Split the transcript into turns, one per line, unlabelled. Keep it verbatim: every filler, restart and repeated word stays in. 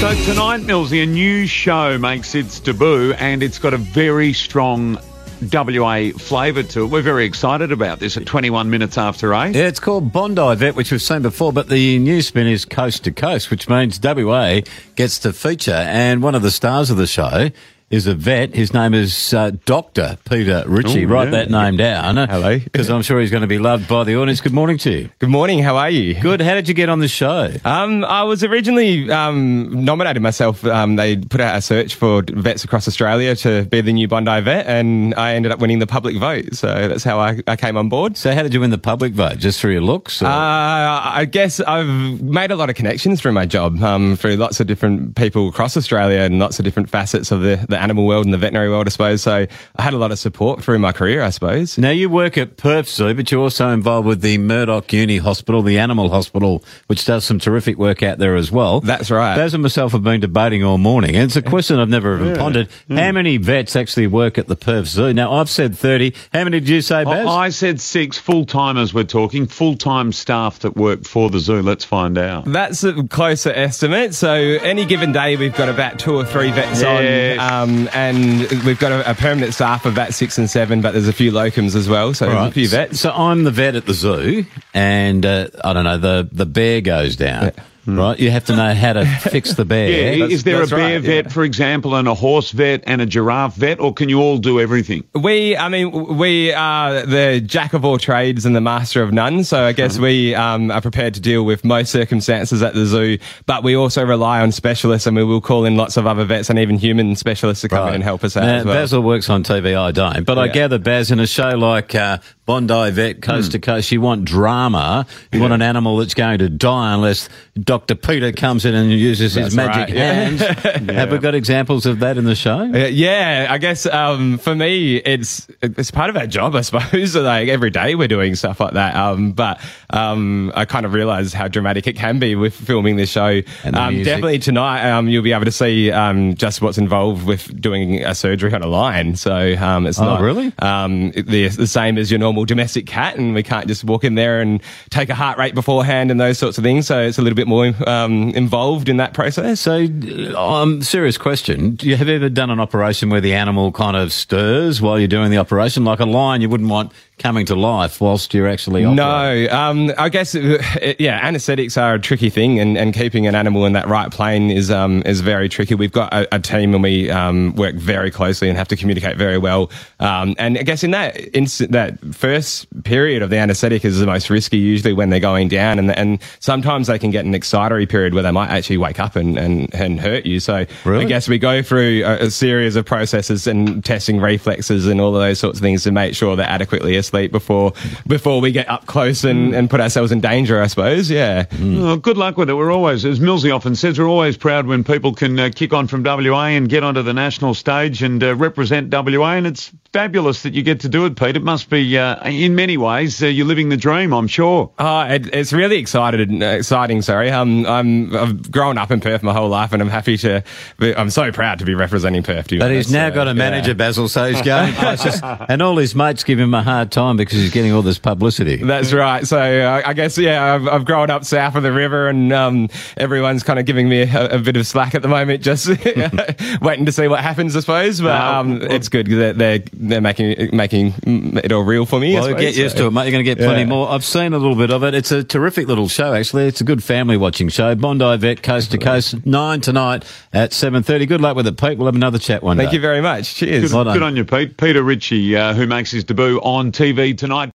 So tonight, Millsy, a new show makes its debut and it's got a very strong W A flavour to it. We're very excited about this at twenty-one minutes after eight.
Yeah, it's called Bondi Vet, which we've seen before, but the new spin is Coast to Coast, which means W A gets to feature. And one of the stars of the show is a vet. His name is uh, Doctor Peter Ritchie.
Ooh,
Write
yeah.
that name down.
Hello.
Because I'm sure he's going to be loved by the audience. Good morning to you.
Good morning. How are you?
Good. How did you get on the show?
Um, I was originally um, nominated myself. Um, they put out a search for vets across Australia to be the new Bondi vet, and I ended up winning the public vote. So that's how I, I came on board.
So how did you win the public vote? Just through your looks? Or?
Uh, I guess I've made a lot of connections through my job, um, through lots of different people across Australia and lots of different facets of the, the animal world and the veterinary world, I suppose. So I had a lot of support through my career, I suppose.
Now, you work at Perth Zoo, but you're also involved with the Murdoch Uni Hospital, the Animal Hospital, which does some terrific work out there as well.
That's right.
Baz and myself have been debating all morning, and it's a question I've never even yeah. pondered. Mm. How many vets actually work at the Perth Zoo? Now, I've said thirty. How many did you say, Baz?
I said six full-timers we're talking, full-time staff that work for the zoo. Let's find out.
That's a closer estimate. So any given day, we've got about two or three vets
yes.
on, um, and we've got a, a permanent staff of about six and seven, but there's a few locums as well, so there's
right.
a few vets.
So I'm the vet at the zoo, and uh, I don't know, the, the bear goes down. Yeah. Right, you have to know how to fix the bear.
Yeah, is there a bear
right,
vet,
yeah.
for example, and a horse vet and a giraffe vet, or can you all do everything?
We, I mean, we are the jack of all trades and the master of none. So I guess we um, are prepared to deal with most circumstances at the zoo, but we also rely on specialists, and we will call in lots of other vets and even human specialists to come
right.
in and help us out
now,
as well.
Basil works on T V, I don't, but
yeah.
I gather, Baz, in a show like uh, Bondi Vet, Coast mm. to Coast, you want drama. You yeah. want an animal that's going to die unless Doctor Peter comes in and uses
That's
his magic
right, yeah.
hands.
yeah.
Have we got examples of that in the show?
Uh, yeah, I guess um, for me, it's it's part of our job, I suppose. Like every day we're doing stuff like that. Um, but um, I kind of realise how dramatic it can be with filming this show. Um, definitely tonight, um, you'll be able to see um, just what's involved with doing a surgery on a lion. So um, it's
oh,
not
really?
um, the, the same as your normal domestic cat, and we can't just walk in there and take a heart rate beforehand and those sorts of things. So it's a little bit more um, involved in that process.
So, um, serious question. Do you have you ever done an operation where the animal kind of stirs while you're doing the operation? Like a lion, you wouldn't want coming to life whilst you're actually operating.
No, um, I guess, it, yeah, anaesthetics are a tricky thing, and, and keeping an animal in that right plane is um, is very tricky. We've got a, a team, and we um, work very closely and have to communicate very well. Um, and I guess in that instant, that first period of the anaesthetic is the most risky, usually when they're going down, and and sometimes they can get an excitatory period where they might actually wake up and, and, and hurt you. So
really?
I guess we go through a, a series of processes and testing reflexes and all of those sorts of things to make sure they're adequately asleep before before we get up close and, and put ourselves in danger, I suppose. Yeah.
Mm. Well, good luck with it. We're always, as Millsy often says, we're always proud when people can uh, kick on from W A and get onto the national stage and uh, represent W A, and it's fabulous that you get to do it, Pete. It must be, uh, in many ways, uh, you're living the dream, I'm sure.
Oh, it, it's really excited, exciting, sorry. Um, I'm, I've grown up in Perth my whole life, and I'm happy to, I'm so proud to be representing Perth.
But he's now
so,
got a manager,
yeah.
Basil, so he's going places, and all his mates give him a hard time because he's getting all this publicity.
That's right. So uh, I guess, yeah, I've, I've grown up south of the river, and um, everyone's kind of giving me a, a bit of slack at the moment, just waiting to see what happens, I suppose. But um, it's good that they're, they're making, making it all real for me.
Well, get used
so.
to it, mate. You're going to get plenty
yeah.
more. I've seen a little bit of it. It's a terrific little show, actually. It's a good family watching show. Bondi Vet, Coast to Coast, nine tonight at seven thirty. Good luck with it, Pete. We'll have another chat one
Thank
day.
you very much. Cheers.
Good, well good on you, Pete. Peter Ritchie, uh, who makes his debut on T V tonight.